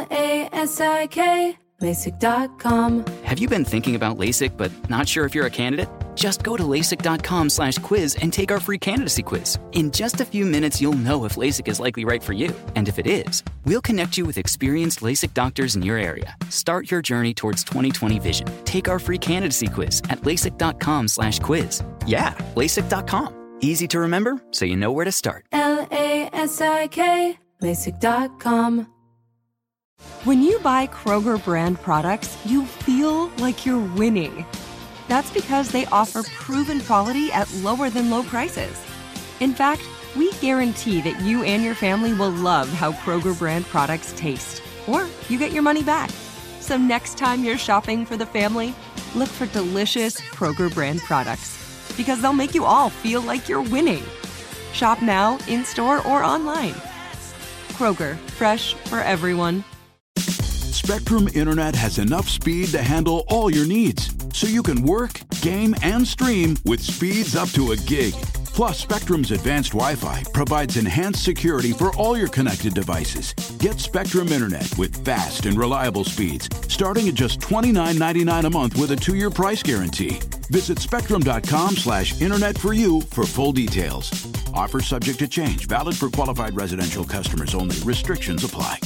LASIK, LASIK.com. Have you been thinking about LASIK but not sure if you're a candidate? Just go to LASIK.com/quiz and take our free candidacy quiz. In just a few minutes, you'll know if LASIK is likely right for you. And if it is, we'll connect you with experienced LASIK doctors in your area. Start your journey towards 20/20 vision. Take our free candidacy quiz at LASIK.com/quiz. Yeah, LASIK.com. Easy to remember, so you know where to start. LASIK, LASIK.com. When you buy Kroger brand products, you feel like you're winning. That's because they offer proven quality at lower than low prices. In fact, we guarantee that you and your family will love how Kroger brand products taste, or you get your money back. So next time you're shopping for the family, look for delicious Kroger brand products, because they'll make you all feel like you're winning. Shop now, in-store, or online. Kroger, fresh for everyone. Spectrum Internet has enough speed to handle all your needs, so you can work, game, and stream with speeds up to a gig. Plus, Spectrum's advanced Wi-Fi provides enhanced security for all your connected devices. Get Spectrum Internet with fast and reliable speeds, starting at just $29.99 a month with a 2-year price guarantee. Visit spectrum.com/internet for you for full details. Offer subject to change, valid for qualified residential customers only. Restrictions apply.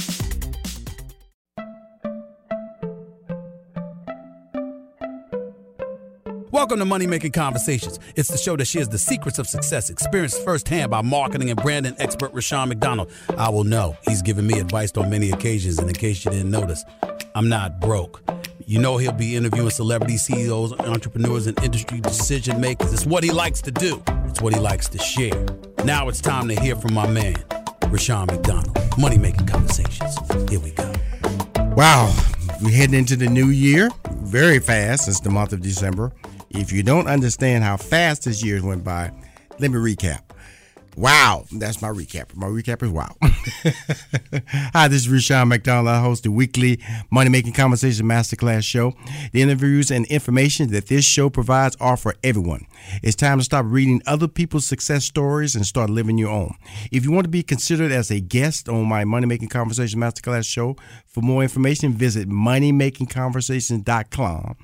Welcome to Money Making Conversations. It's the show that shares the secrets of success, experienced firsthand by marketing and branding expert Rushion McDonald. I will know he's given me advice on many occasions, and in case you didn't notice, I'm not broke. You know he'll be interviewing celebrity CEOs, entrepreneurs, and industry decision makers. It's what he likes to do. It's what he likes to share. Now it's time to hear from my man, Rushion McDonald. Money Making Conversations. Here we go. Wow, we're heading into the new year very fast. It's the month of December. If you don't understand how fast this year went by, let me recap. Wow, that's my recap. My recap is wow. Hi, this is Rushion McDonald. I host the weekly Money Making Conversation Masterclass show. The interviews and information that this show provides are for everyone. It's time to stop reading other people's success stories and start living your own. If you want to be considered as a guest on my Money Making Conversation Masterclass show, for more information, visit moneymakingconversations.com.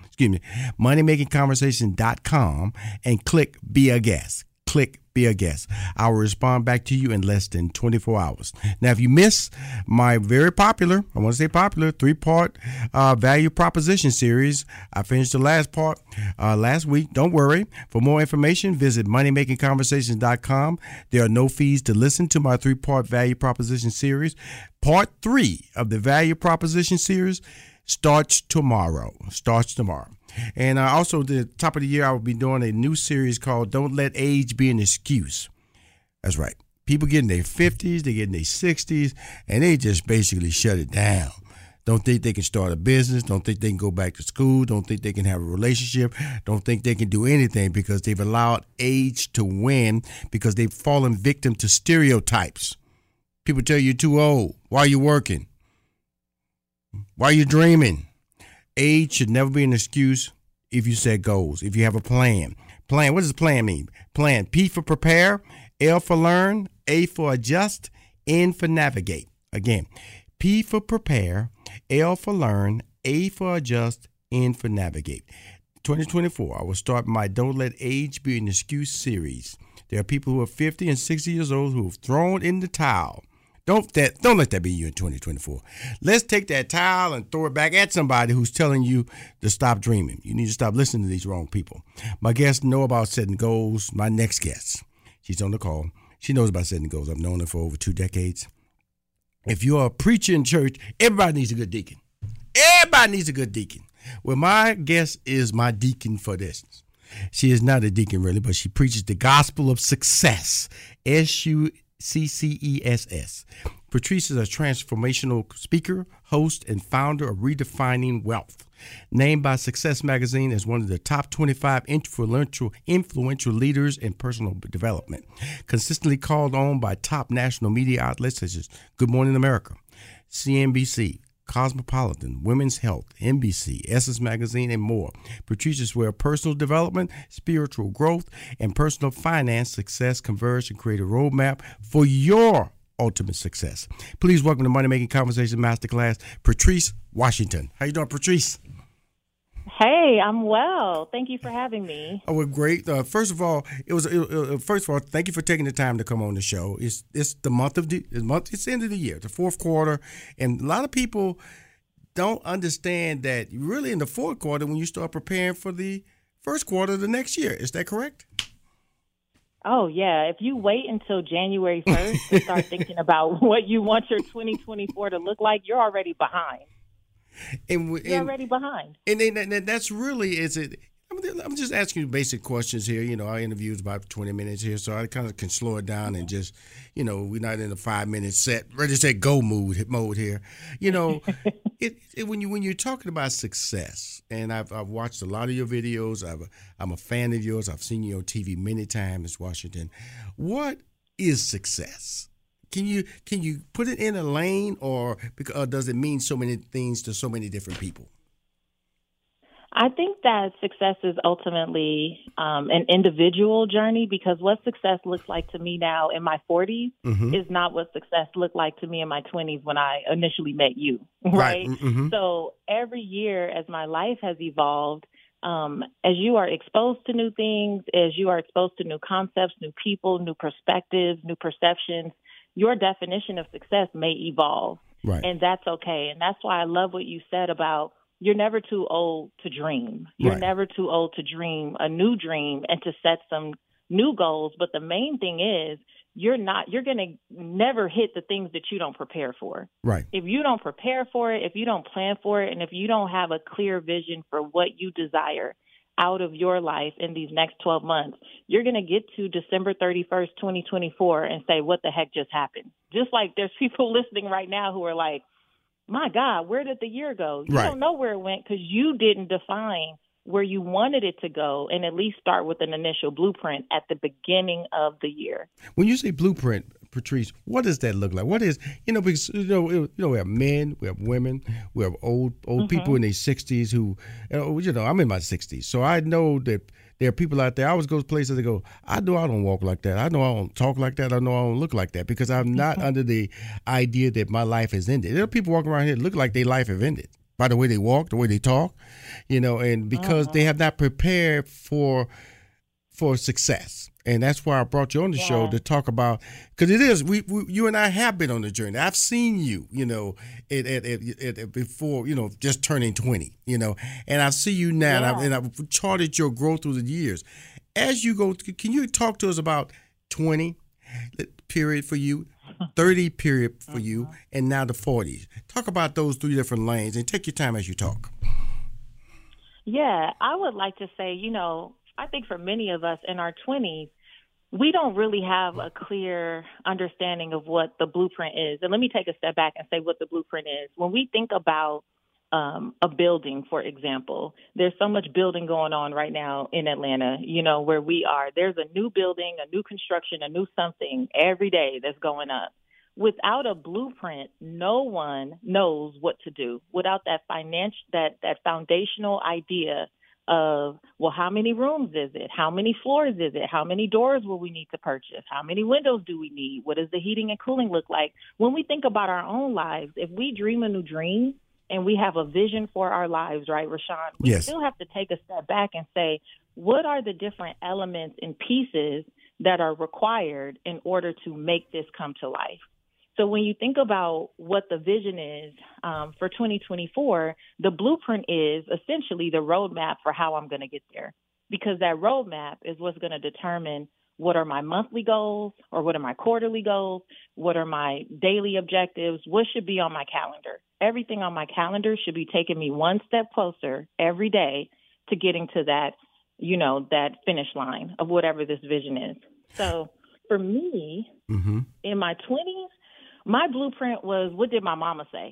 moneymakingconversations.com and click Be a Guest. Click Be a Guest. I will respond back to you in less than 24 hours. Now, if you miss my very popular, I want to say popular, 3-part value proposition series, I finished the last part last week. Don't worry. For more information, visit moneymakingconversations.com. There are no fees to listen to my 3-part value proposition series. Part 3 of the value proposition series starts tomorrow. And also, the top of the year, I will be doing a new series called Don't Let Age Be an Excuse. That's right. People get in their 50s, they get in their 60s, and they just basically shut it down. Don't think they can start a business. Don't think they can go back to school. Don't think they can have a relationship. Don't think they can do anything because they've allowed age to win, because they've fallen victim to stereotypes. People tell you you're too old. Why are you working? Why are you dreaming? Age should never be an excuse if you set goals, if you have a plan. Plan, what does plan mean? Plan, P for prepare, L for learn, A for adjust, N for navigate. Again, P for prepare, L for learn, A for adjust, N for navigate. 2024, I will start my Don't Let Age Be an Excuse series. There are people who are 50 and 60 years old who have thrown in the towel. Don't let that be you in 2024. Let's take that towel and throw it back at somebody who's telling you to stop dreaming. You need to stop listening to these wrong people. My guests know about setting goals. My next guest, she's on the call. She knows about setting goals. I've known her for over 2 decades. If you're a preacher in church, everybody needs a good deacon. Everybody needs a good deacon. Well, my guest is my deacon for this. She is not a deacon really, but she preaches the gospel of success. SUCCESS. Patrice is a transformational speaker, host, and founder of Redefining Wealth. Named by Success Magazine as one of the top 25 influential leaders in personal development. Consistently called on by top national media outlets such as Good Morning America, CNBC, Cosmopolitan, Women's Health, NBC, Essence Magazine, and more. Patrice is where personal development, spiritual growth, and personal finance success converge and create a roadmap for your ultimate success. Please welcome to Money Making Conversation Masterclass, Patrice Washington. How you doing, Patrice? Hey, I'm well. Thank you for having me. Oh, well, great. First of all, thank you for taking the time to come on the show. It's the month of it's the end of the year, the fourth quarter, and a lot of people don't understand that really in the fourth quarter when you start preparing for the first quarter of the next year. Is that correct? Oh, yeah. If you wait until January 1st to start thinking about what you want your 2024 to look like, you're already behind. You're already behind. And that's really, is it? I'm just asking you basic questions here. You know, our interview is about 20 minutes here, so I kind of can slow it down and just, you know, we're not in a 5-minute set, ready to say go mode here. You know, when you're talking about success, and I've watched a lot of your videos. I'm a fan of yours. I've seen you on TV many times, Ms. Washington. What is success? Can you put it in a lane, or does it mean so many things to so many different people? I think that success is ultimately an individual journey, because what success looks like to me now in my 40s is not what success looked like to me in my 20s when I initially met you, right? Mm-hmm. So every year as my life has evolved, as you are exposed to new things, as you are exposed to new concepts, new people, new perspectives, new perceptions, your definition of success may evolve. Right. And that's okay. And that's why I love what you said about you're never too old to dream. You're never too old to dream a new dream and to set some new goals. But the main thing is you're going to never hit the things that you don't prepare for. Right. If you don't prepare for it, if you don't plan for it, and if you don't have a clear vision for what you desire out of your life in these next 12 months, you're going to get to December 31st, 2024 and say, what the heck just happened? Just like there's people listening right now who are like, my God, where did the year go? You don't know where it went because you didn't define where you wanted it to go and at least start with an initial blueprint at the beginning of the year. When you say blueprint, Patrice, what does that look like? What is, because, we have men, we have women, we have old people in their 60s who, I'm in my 60s. So I know that there are people out there. I always go to places that go, I know I don't walk like that. I know I don't talk like that. I know I don't look like that because I'm not under the idea that my life has ended. There are people walking around here that look like their life have ended by the way they walk, the way they talk, and because they have not prepared for success. And that's why I brought you on the show to talk about, because it is, you and I have been on the journey. I've seen you, before, just turning 20, and I see you now, and I've charted your growth through the years. As you go, can you talk to us about 20 period for you, 30 period for you, and now the 40s? Talk about those three different lanes and take your time as you talk. Yeah, I would like to say, I think for many of us in our 20s, we don't really have a clear understanding of what the blueprint is. And let me take a step back and say what the blueprint is. When we think about a building, for example, there's so much building going on right now in Atlanta, where we are. There's a new building, a new construction, a new something every day that's going up. Without a blueprint, no one knows what to do. Without that foundational idea of, well, how many rooms is it? How many floors is it? How many doors will we need to purchase? How many windows do we need? What does the heating and cooling look like? When we think about our own lives, if we dream a new dream and we have a vision for our lives, right, Rashawn, we still have to take a step back and say, what are the different elements and pieces that are required in order to make this come to life? So when you think about what the vision is for 2024, the blueprint is essentially the roadmap for how I'm going to get there, because that roadmap is what's going to determine what are my monthly goals or what are my quarterly goals, what are my daily objectives, what should be on my calendar. Everything on my calendar should be taking me one step closer every day to getting to that, that finish line of whatever this vision is. So for me, in my 20s, my blueprint was, what did my mama say?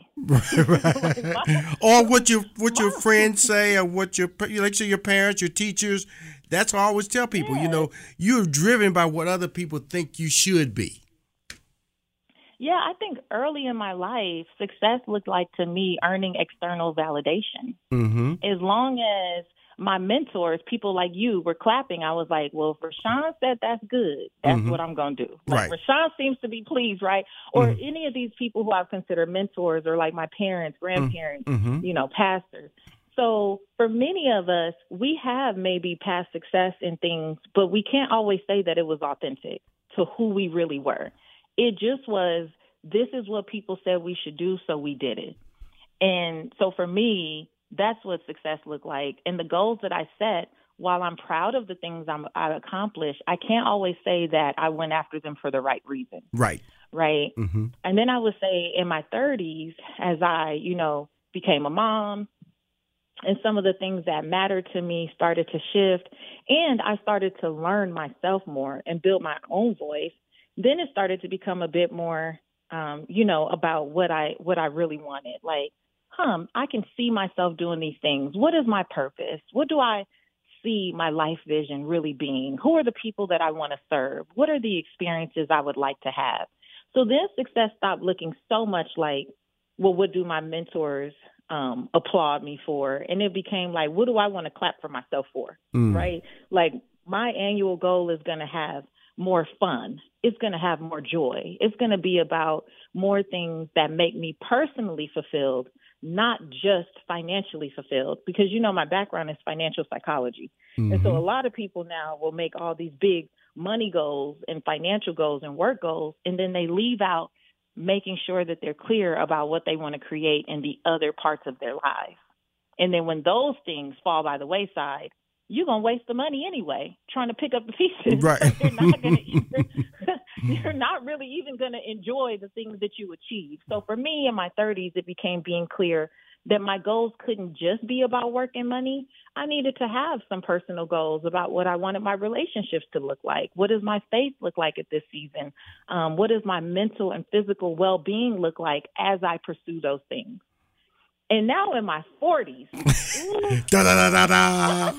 Or what your friends say, or what your parents, your teachers. That's what I always tell people. You're driven by what other people think you should be. Yeah, I think early in my life, success looked like to me earning external validation. As long as my mentors, people like you, were clapping, I was like, well, if Rashawn said that's good, that's what I'm going to do. Like, Right. Rashawn seems to be pleased, right? Or any of these people who I've considered mentors, or like my parents, grandparents, you know, pastors. So for many of us, we have maybe past success in things, but we can't always say that it was authentic to who we really were. It just was, this is what people said we should do, so we did it. And so for me, that's what success looked like. And the goals that I set, while I'm proud of the things I accomplished, I can't always say that I went after them for the right reason. Right. Right. And then I would say in my 30s, as I, you know, became a mom, and some of the things that mattered to me started to shift, and I started to learn myself more and build my own voice, then it started to become a bit more, you know, about what I really wanted. Like, I can see myself doing these things. What is my purpose? What do I see my life vision really being? Who are the people that I want to serve? What are the experiences I would like to have? So then success stopped looking so much like, well, what do my mentors applaud me for? And it became like, what do I want to clap for myself for? Right? Like, my annual goal is going to have more fun. It's going to have more joy. It's going to be about more things that make me personally fulfilled, not just financially fulfilled, because, you know, my background is financial psychology. And so a lot of people now will make all these big money goals and financial goals and work goals, and then they leave out making sure that they're clear about what they want to create in the other parts of their lives. And then when those things fall by the wayside, you're going to waste the money anyway, trying to pick up the pieces. Right. You're not really even going to enjoy the things that you achieve. So for me in my 30s, it became being clear that my goals couldn't just be about work and money. I needed to have some personal goals about what I wanted my relationships to look like. What does my faith look like at this season? What does my mental and physical well-being look like as I pursue those things? And now in my 40s, Da, da, da, da,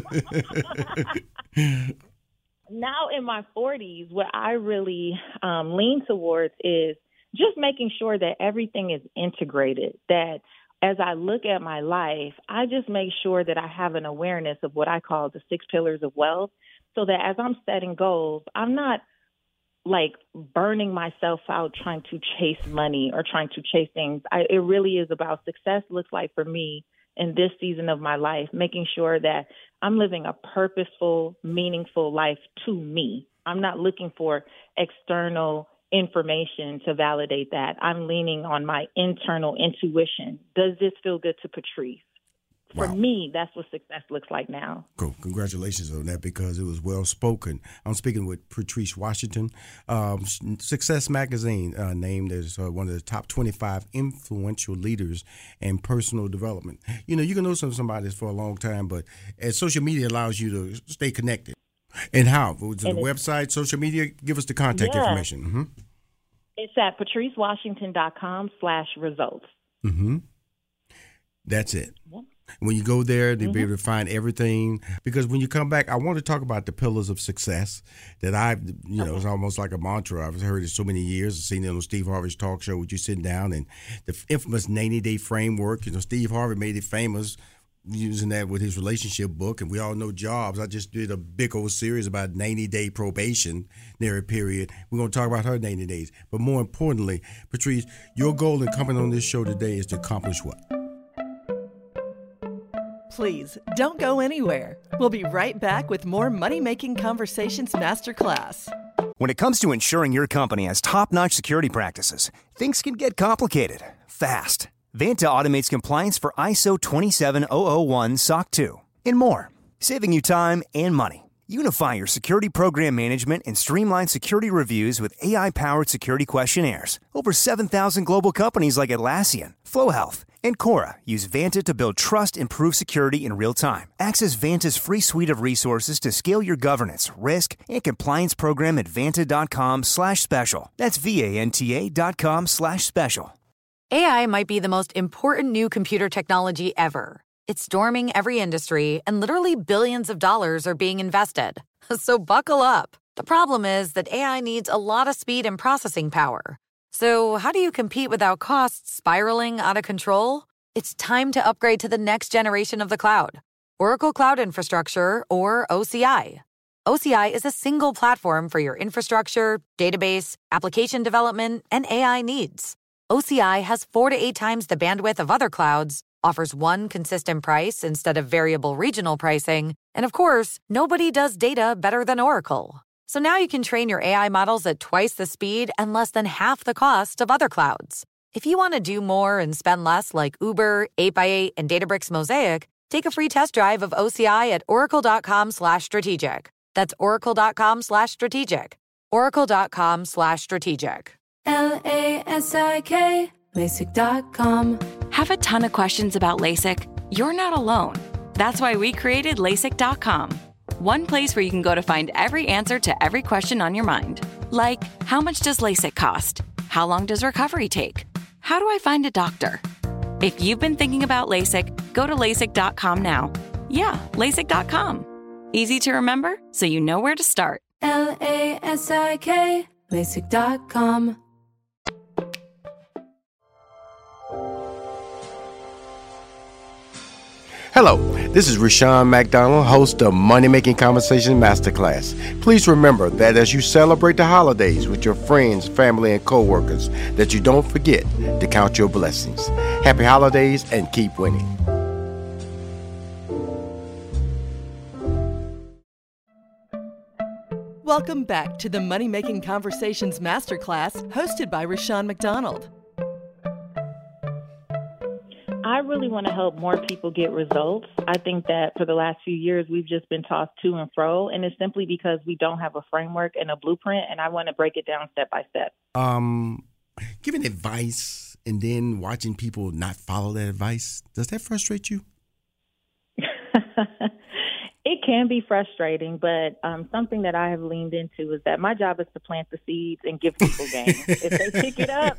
now in my 40s, what I really lean towards is just making sure that everything is integrated, that as I look at my life, I just make sure that I have an awareness of what I call the 6 pillars of wealth, so that as I'm setting goals, I'm not like burning myself out trying to chase money or trying to chase things. It really is about success looks like for me in this season of my life, making sure that I'm living a purposeful, meaningful life to me. I'm not looking for external information to validate that. I'm leaning on my internal intuition. Does this feel good to Patrice? For me, that's what success looks like now. Cool. Congratulations on that, because it was well spoken. I'm speaking with Patrice Washington. Success Magazine named as one of the top 25 influential leaders in personal development. You know, you can know somebody for a long time, but as social media allows you to stay connected. And how? The website, social media? Give us the contact information. It's at patricewashington.com/results. That's it. When you go there, they'll be able to find everything. Because when you come back, I want to talk about the pillars of success that it's almost like a mantra. I've heard it so many years. I've seen it on Steve Harvey's talk show with you sitting down, and the infamous 90-day framework. You know, Steve Harvey made it famous using that with his relationship book, and we all know Jobs. I just did a big old series about 90-day probationary period. We're going to talk about her 90 days. But more importantly, Patrice, your goal in coming on this show today is to accomplish what? Please don't go anywhere. We'll be right back with more Money Making Conversations Masterclass. When it comes to ensuring your company has top-notch security practices, things can get complicated fast. Vanta automates compliance for ISO 27001 SOC 2 and more, saving you time and money. Unify your security program management and streamline security reviews with AI-powered security questionnaires. Over 7,000 global companies like Atlassian, Flow Health, and Cora use Vanta to build trust and prove security in real time. Access Vanta's free suite of resources to scale your governance, risk, and compliance program at vanta.com/special. That's VANTA.com/special. AI might be the most important new computer technology ever. It's storming every industry, and literally billions of dollars are being invested. So buckle up. The problem is that AI needs a lot of speed and processing power. So how do you compete without costs spiraling out of control? It's time to upgrade to the next generation of the cloud. Oracle Cloud Infrastructure, or OCI. OCI is a single platform for your infrastructure, database, application development, and AI needs. OCI has 4 to 8 times the bandwidth of other clouds, offers one consistent price instead of variable regional pricing, and of course, nobody does data better than Oracle. So now you can train your AI models at twice the speed and less than half the cost of other clouds. If you want to do more and spend less like Uber, 8x8, and Databricks Mosaic, take a free test drive of OCI at oracle.com/strategic. That's oracle.com/strategic. Oracle.com/strategic. LASIK, LASIK.com. Have a ton of questions about LASIK? You're not alone. That's why we created LASIK.com. One place where you can go to find every answer to every question on your mind. Like, how much does LASIK cost? How long does recovery take? How do I find a doctor? If you've been thinking about LASIK, go to LASIK.com now. Yeah, LASIK.com. Easy to remember, so you know where to start. LASIK, LASIK.com. Hello, this is Rushion McDonald, host of Money Making Conversation Masterclass. Please remember that as you celebrate the holidays with your friends, family, and coworkers, that you don't forget to count your blessings. Happy holidays and keep winning. Welcome back to the Money Making Conversations Masterclass, hosted by Rushion McDonald. I really want to help more people get results. I think that for the last few years, we've just been tossed to and fro, and it's simply because we don't have a framework and a blueprint, and I want to break it down step by step. Giving advice and then watching people not follow that advice, does that frustrate you? It can be frustrating, but something that I have leaned into is that my job is to plant the seeds and give people game. If they pick it up,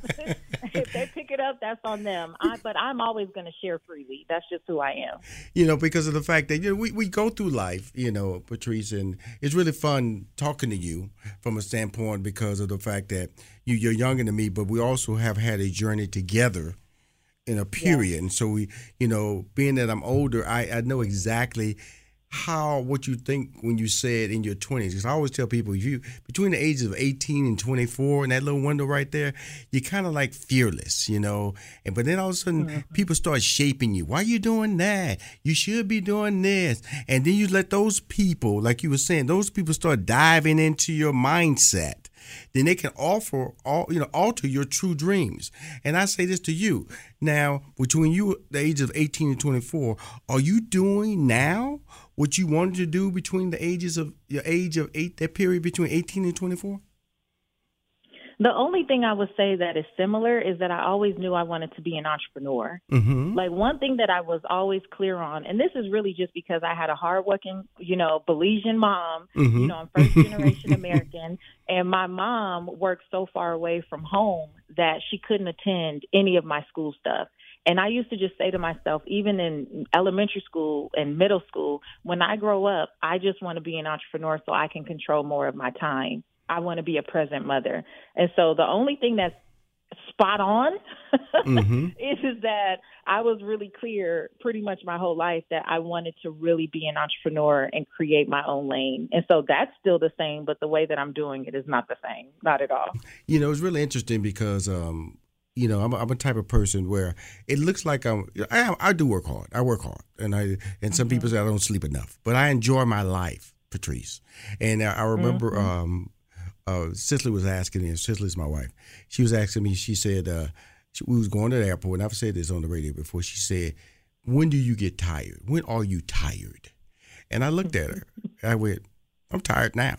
that's on them. But I'm always going to share freely. That's just who I am. Because of the fact that we go through life, Patrice, and it's really fun talking to you from a standpoint because of the fact that you're younger than me, but we also have had a journey together in a period. Yeah. And so we, being that I'm older, I know exactly what you think when you say it in your 20s. Because I always tell people, if you between the ages of 18 and 24, in that little window right there, you're kind of like fearless, but then all of a sudden people start shaping you. Why are you doing that? You should be doing this. And then you let those people, like you were saying, those people start diving into your mindset. Then they can alter your true dreams. And I say this to you now, between you, the age of 18 and 24, are you doing now what you wanted to do between the ages of your age of 8, that period between 18 and 24? The only thing I would say that is similar is that I always knew I wanted to be an entrepreneur. Mm-hmm. Like one thing that I was always clear on, and this is really just because I had a hardworking, Belizean mom, mm-hmm. I'm first generation American, and my mom worked so far away from home that she couldn't attend any of my school stuff. And I used to just say to myself, even in elementary school and middle school, when I grow up, I just want to be an entrepreneur so I can control more of my time. I want to be a present mother. And so the only thing that's spot on mm-hmm. is that I was really clear pretty much my whole life that I wanted to really be an entrepreneur and create my own lane. And so that's still the same, but the way that I'm doing it is not the same, not at all. It's really interesting because I'm a type of person where it looks like I do work hard. I work hard, and some people say I don't sleep enough, but I enjoy my life, Patrice. And I remember Cicely was asking me. Cicely's my wife. She was asking me. She said we was going to the airport, and I've said this on the radio before. She said, "When do you get tired? When are you tired?" And I looked at her. I went, "I'm tired now."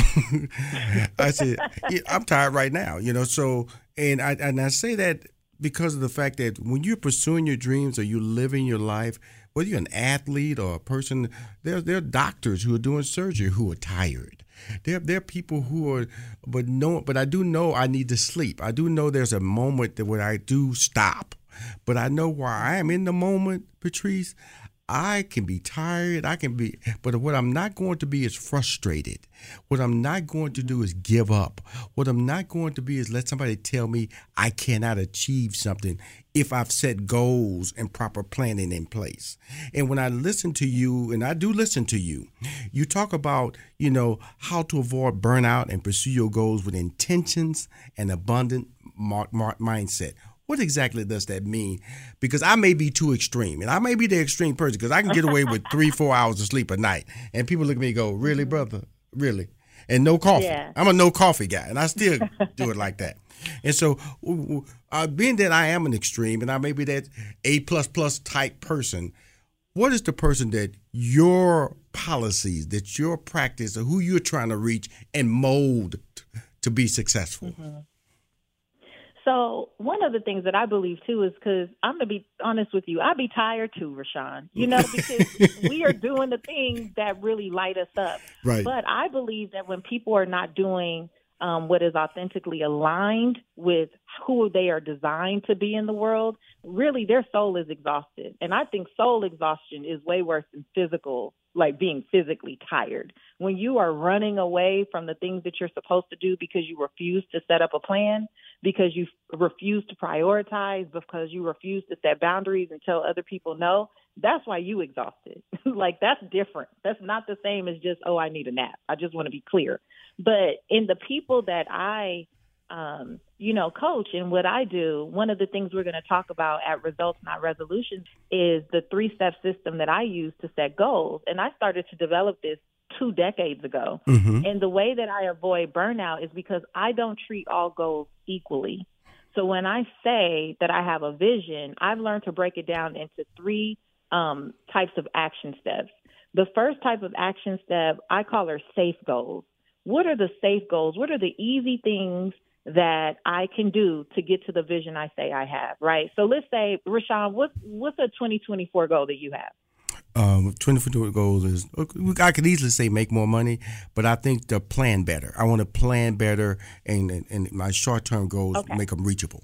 I said, "I'm tired right now." So. And I say that because of the fact that when you're pursuing your dreams or you're living your life, whether you're an athlete or a person, there are doctors who are doing surgery who are tired. There are people who are, but I do know I need to sleep. I do know there's a moment that when I do stop, but I know while I am in the moment, Patrice, I can be tired. But what I'm not going to be is frustrated. What I'm not going to do is give up. What I'm not going to be is let somebody tell me I cannot achieve something if I've set goals and proper planning in place. And when I listen to you, and I do listen to you, you talk about, how to avoid burnout and pursue your goals with intentions and abundant mindset. What exactly does that mean? Because I may be too extreme, and I may be the extreme person because I can get away with 3-4 hours of sleep a night. And people look at me and go, really, brother? Really? And no coffee. Yeah. I'm a no coffee guy, and I still do it like that. And so being that I am an extreme, and I may be that A++ type person, what is the person that your policies, that your practice, or who you're trying to reach and mold to be successful? Mm-hmm. So one of the things that I believe, too, is because I'm going to be honest with you, I'd be tired, too, Rashawn, because we are doing the things that really light us up. Right. But I believe that when people are not doing what is authentically aligned with who they are designed to be in the world, really their soul is exhausted. And I think soul exhaustion is way worse than physical, like being physically tired. When you are running away from the things that you're supposed to do because you refuse to set up a plan, because you refuse to prioritize, because you refuse to set boundaries and tell other people no, that's why you exhausted. Like, that's different. That's not the same as just, I need a nap. I just want to be clear. But in the people that I, coach and what I do, one of the things we're going to talk about at Results Not Resolutions is the 3-step system that I use to set goals. And I started to develop this 2 decades ago. Mm-hmm. And the way that I avoid burnout is because I don't treat all goals equally. So when I say that I have a vision, I've learned to break it down into 3 types of action steps. The first type of action step, I call her safe goals. What are the safe goals? What are the easy things that I can do to get to the vision I say I have, right? So let's say, Rashawn, what's a 2024 goal that you have? 2024 goals is, I could easily say make more money, but I think to plan better. I want to plan better, and my short-term goals, make them reachable.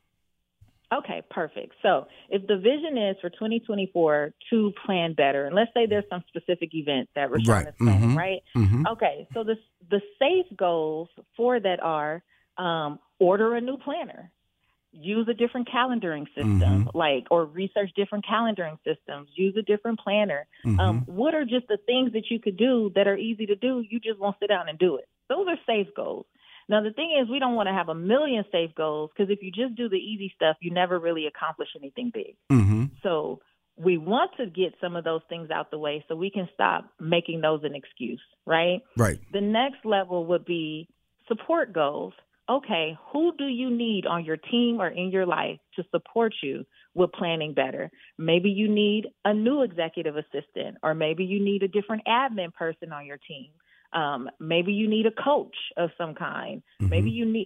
Okay, perfect. So if the vision is for 2024 to plan better, and let's say there's some specific event that Rashawn is planning, mm-hmm. right? Mm-hmm. Okay, so the safe goals for that are order a new planner, use a different calendaring system, mm-hmm. or research different calendaring systems, use a different planner. Mm-hmm. What are just the things that you could do that are easy to do? You just won't sit down and do it. Those are safe goals. Now, the thing is, we don't want to have a million safe goals, because if you just do the easy stuff, you never really accomplish anything big. Mm-hmm. So we want to get some of those things out the way so we can stop making those an excuse, right? Right. The next level would be support goals. Okay, who do you need on your team or in your life to support you with planning better? Maybe you need a new executive assistant, or maybe you need a different admin person on your team. Maybe you need a coach of some kind. Mm-hmm. Maybe you need,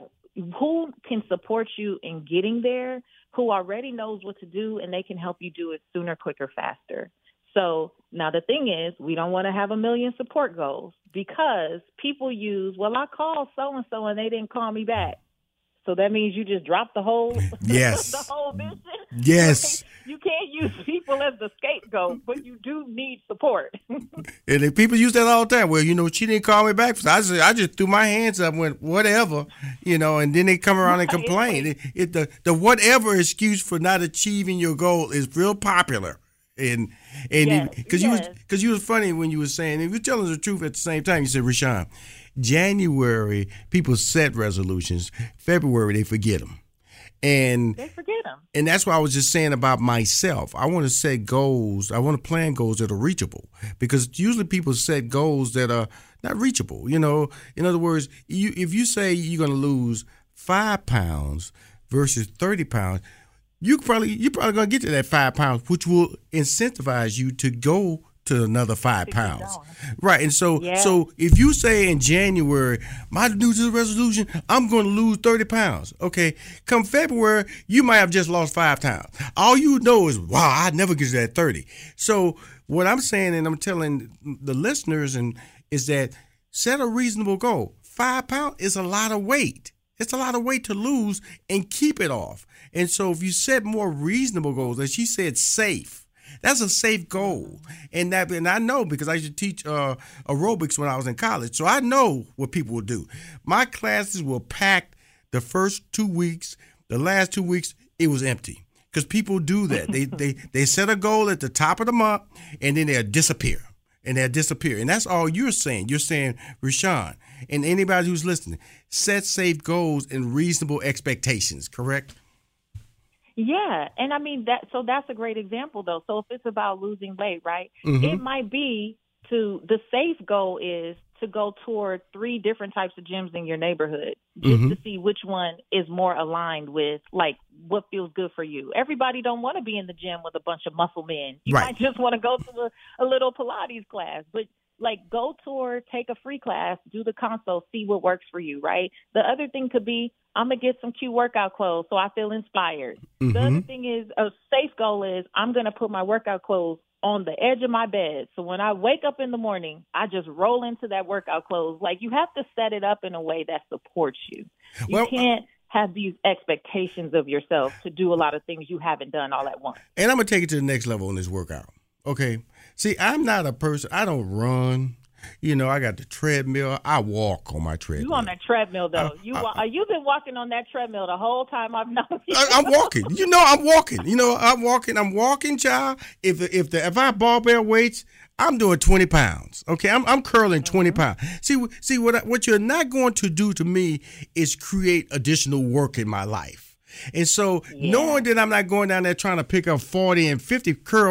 who can support you in getting there, who already knows what to do, and they can help you do it sooner, quicker, faster. So now the thing is, we don't want to have a million support goals, because people use, I called so-and-so and they didn't call me back. So that means you just dropped the whole, yes. the whole vision. Yes. You can't use people as the scapegoat, but you do need support. And people use that all the time. Well, she didn't call me back. So I just threw my hands up and went, whatever, and then they come around and complain. The whatever excuse for not achieving your goal is real popular. And because you was funny when you were saying, if you're telling the truth at the same time, you said, Rashawn, January, people set resolutions. February, they forget them. And they forget them. And that's what I was just saying about myself. I want to set goals. I want to plan goals that are reachable, because usually people set goals that are not reachable. In other words, if you say you're going to lose 5 pounds versus 30 pounds, you're probably going to get to that 5 pounds, which will incentivize you to go to another 5 pounds. Right. And so if you say in January, my New Year's resolution, I'm going to lose 30 pounds. Okay. Come February, you might have just lost 5 pounds. All you know is, wow, I never get to that 30. So what I'm saying, and I'm telling the listeners, is that set a reasonable goal. 5 pounds is a lot of weight. It's a lot of weight to lose and keep it off. And so if you set more reasonable goals, as she said, safe, That's a safe goal. And I know because I used to teach aerobics when I was in college. So I know what people will do. My classes were packed the first 2 weeks. The last 2 weeks, it was empty. Because people do that. They set a goal at the top of the month, and then they'll disappear. And that's all you're saying. You're saying, Rushion, and anybody who's listening, set safe goals and reasonable expectations, correct? Yeah. And I mean, that's a great example, though. So if it's about losing weight, right, it might be the safe goal is to go toward 3 different types of gyms in your neighborhood just to see which one is more aligned with, like, what feels good for you. Everybody don't want to be in the gym with a bunch of muscle men. You might just want to go to a little Pilates class, but like go toward, take a free class, do the consult, see what works for you, right? The other thing could be, I'm going to get some cute workout clothes so I feel inspired. The other thing is, a safe goal is, I'm going to put my workout clothes on the edge of my bed. So when I wake up in the morning, I just roll into that workout clothes. Like, you have to set it up in a way that supports you. You can't have these expectations of yourself to do a lot of things you haven't done all at once. And I'm going to take it to the next level on this workout. Okay. See, I'm not a person, I don't run. You know, I got the treadmill. I walk on my treadmill. You on that treadmill, though. You've been walking on that treadmill the whole time I've known you. I'm walking. I'm walking. I'm walking, child. If I barbell weights, I'm doing 20 pounds. Okay, I'm curling 20 pounds. See what you're not going to do to me is create additional work in my life. And so knowing that I'm not going down there trying to pick up 40 and 50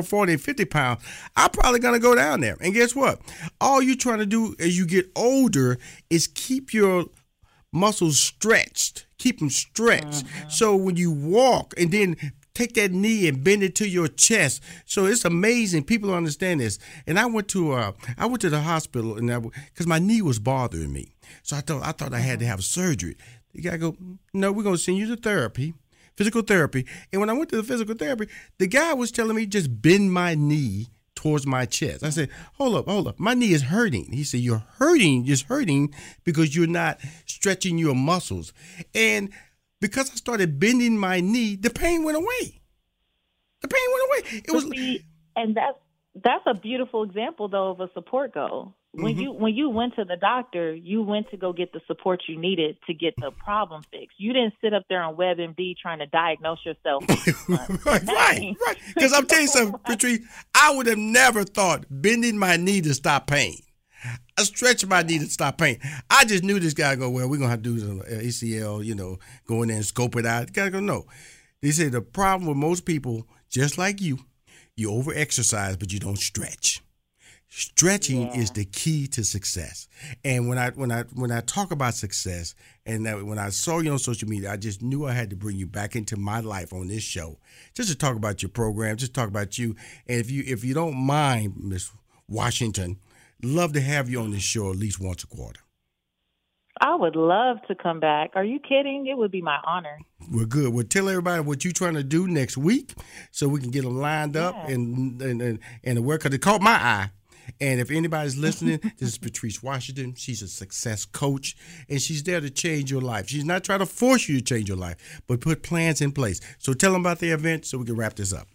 pounds, I'm probably going to go down there. And guess what? All you're trying to do as you get older is keep your muscles stretched. Keep them stretched. So when you walk and then take that knee and bend it to your chest. So it's amazing. People don't understand this. And I went to the hospital and because my knee was bothering me. So I thought I had to have surgery. The guy go, no, we're going to send you to therapy, physical therapy. And when I went to the physical therapy, the guy was telling me just bend my knee towards my chest. I said, hold up. My knee is hurting. He said, you're just hurting because you're not stretching your muscles. And because I started bending my knee, the pain went away. It was, and that's a beautiful example, though, of a support goal. When you went to the doctor, you went to go get the support you needed to get the problem fixed. You didn't sit up there on WebMD trying to diagnose yourself. Right. Because I'm telling you something, Patrice, I would have never thought bending my knee to stop pain. I stretched my knee to stop pain. I just knew this guy go, well, we're going to have to do some ACL, go in there and scope it out. The guy go, no. They say the problem with most people, just like you over-exercise, but you don't stretch. Stretching is the key to success. And when I talk about success, and when I saw you on social media, I just knew I had to bring you back into my life on this show, just to talk about your program, just talk about you. And if you don't mind, Miss Washington, love to have you on this show at least once a quarter. I would love to come back. Are you kidding? It would be my honor. We're good. We'll tell everybody what you're trying to do next week so we can get them lined up and work, because it caught my eye. And if anybody's listening, this is Patrice Washington. She's a success coach, and she's there to change your life. She's not trying to force you to change your life, but put plans in place. So tell them about the event so we can wrap this up.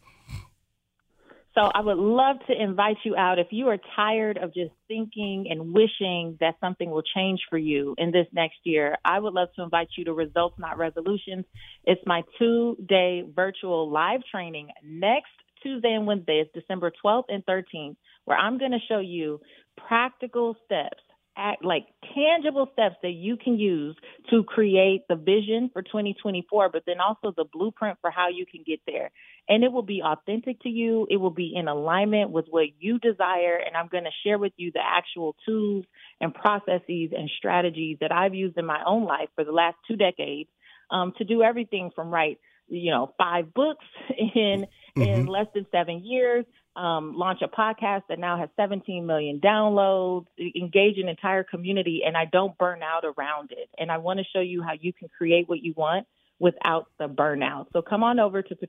So I would love to invite you out. If you are tired of just thinking and wishing that something will change for you in this next year, I would love to invite you to Results Not Resolutions. It's my 2-day virtual live training next Tuesday and Wednesday. It's December 12th and 13th, where I'm going to show you practical steps, like tangible steps that you can use to create the vision for 2024, but then also the blueprint for how you can get there. And it will be authentic to you. It will be in alignment with what you desire. And I'm going to share with you the actual tools and processes and strategies that I've used in my own life for the last 2 decades to do everything from write 5 books in less than 7 years, launch a podcast that now has 17 million downloads, engage an entire community, and I don't burn out around it. And I want to show you how you can create what you want without the burnout. So come on over to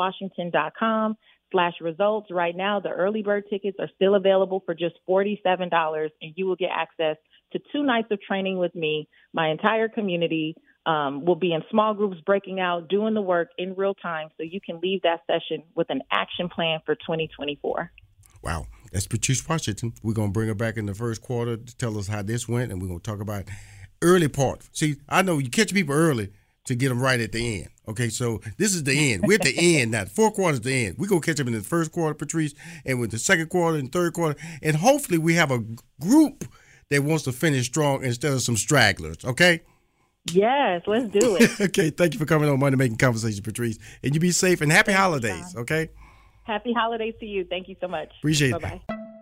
patricewashington.com/results. Right now, the early bird tickets are still available for just $47, and you will get access to 2 nights of training with me, my entire community, We'll be in small groups, breaking out, doing the work in real time so you can leave that session with an action plan for 2024. Wow. That's Patrice Washington. We're going to bring her back in the first quarter to tell us how this went, and we're going to talk about early part. See, I know you catch people early to get them right at the end. Okay, so this is the end. We're at the end now. 4 quarters at the end. We're going to catch them in the first quarter, Patrice, and with the second quarter and third quarter. And hopefully we have a group that wants to finish strong instead of some stragglers, okay? Yes, let's do it. Okay, thank you for coming on Money Making Conversations, Patrice. And you be safe and happy holidays, okay? Happy holidays to you. Thank you so much. Appreciate it. Bye-bye.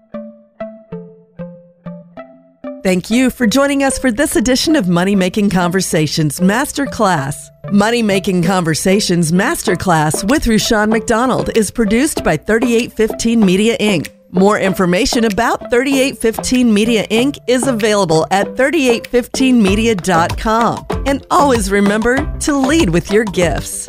Thank you for joining us for this edition of Money Making Conversations Masterclass. Money Making Conversations Masterclass with Rushion McDonald is produced by 3815 Media Inc. More information about 3815 Media Inc. is available at 3815media.com. And always remember to lead with your gifts.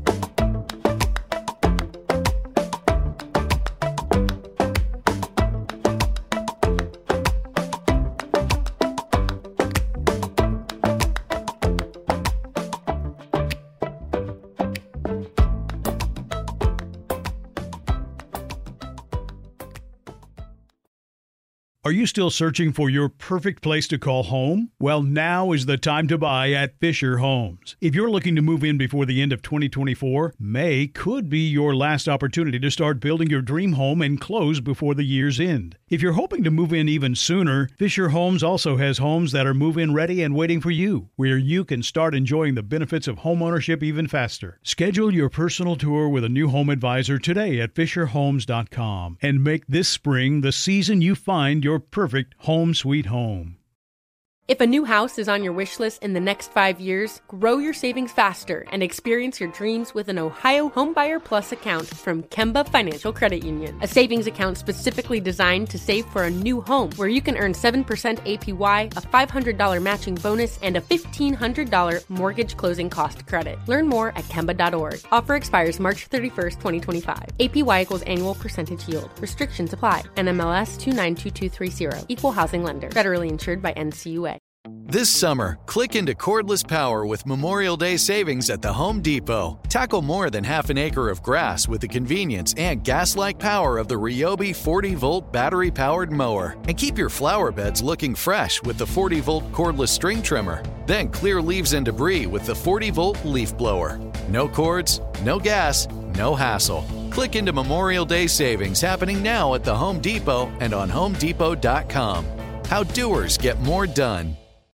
Are you still searching for your perfect place to call home? Well, now is the time to buy at Fisher Homes. If you're looking to move in before the end of 2024, May could be your last opportunity to start building your dream home and close before the year's end. If you're hoping to move in even sooner, Fisher Homes also has homes that are move-in ready and waiting for you, where you can start enjoying the benefits of homeownership even faster. Schedule your personal tour with a new home advisor today at FisherHomes.com and make this spring the season you find your perfect home sweet home. If a new house is on your wish list in the next 5 years, grow your savings faster and experience your dreams with an Ohio Homebuyer Plus account from Kemba Financial Credit Union. A savings account specifically designed to save for a new home where you can earn 7% APY, a $500 matching bonus, and a $1,500 mortgage closing cost credit. Learn more at Kemba.org. Offer expires March 31st, 2025. APY equals annual percentage yield. Restrictions apply. NMLS 292230. Equal housing lender. Federally insured by NCUA. This summer, click into cordless power with Memorial Day savings at the Home Depot. Tackle more than half an acre of grass with the convenience and gas-like power of the Ryobi 40-volt battery-powered mower. And keep your flower beds looking fresh with the 40-volt cordless string trimmer. Then clear leaves and debris with the 40-volt leaf blower. No cords, no gas, no hassle. Click into Memorial Day savings happening now at the Home Depot and on HomeDepot.com. How doers get more done.